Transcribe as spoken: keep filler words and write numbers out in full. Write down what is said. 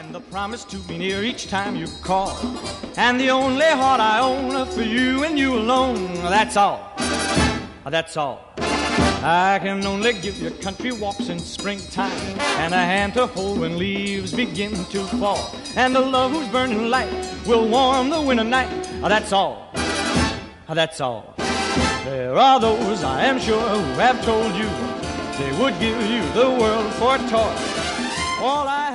and the promise to be near each time you call. And the only heart I own for you and you alone. That's all. That's all. I can only give you country walks in springtime, and a hand to hold when leaves begin to fall, and a love whose burning light will warm the winter night. That's all. That's all. There are those, I am sure, who have told you they would give you the world for toy. All I